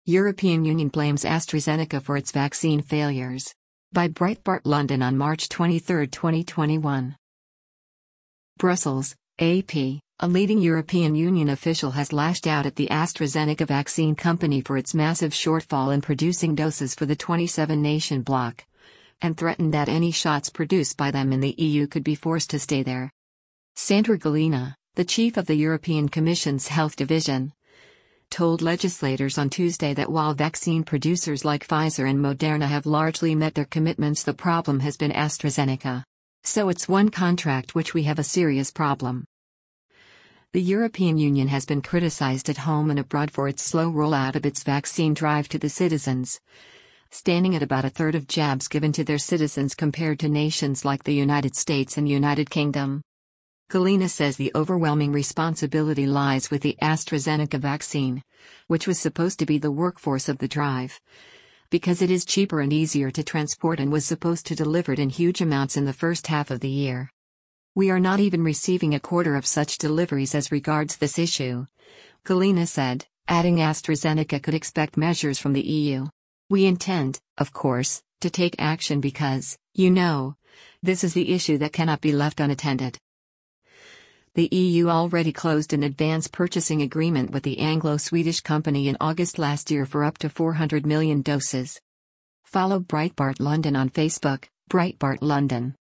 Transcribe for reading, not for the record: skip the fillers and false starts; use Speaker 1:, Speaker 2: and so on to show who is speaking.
Speaker 1: European Union blames AstraZeneca for its vaccine failures. By Breitbart London on March 23, 2021. Brussels, AP. A leading European Union official has lashed out at the AstraZeneca vaccine company for its massive shortfall in producing doses for the 27-nation bloc, and threatened that any shots produced by them in the EU could be forced to stay there. Sandra Gallina, the chief of the European Commission's Health Division, told legislators on Tuesday that while vaccine producers like Pfizer and Moderna have largely met their commitments, the problem has been AstraZeneca. So it's one contract which we have a serious problem. The European Union has been criticized at home and abroad for its slow rollout of its vaccine drive to the citizens, standing at about a third of jabs given to their citizens compared to nations like the United States and United Kingdom. Gallina says the overwhelming responsibility lies with the AstraZeneca vaccine, which was supposed to be the workhorse of the drive, because it is cheaper and easier to transport and was supposed to deliver it in huge amounts in the first half of the year. We are not even receiving a quarter of such deliveries as regards this issue, Gallina said, adding AstraZeneca could expect measures from the EU. We intend, of course, to take action because, this is the issue that cannot be left unattended. The EU already closed an advance purchasing agreement with the Anglo-Swedish company in August last year for up to 400 million doses. Follow Breitbart London on Facebook, Breitbart London.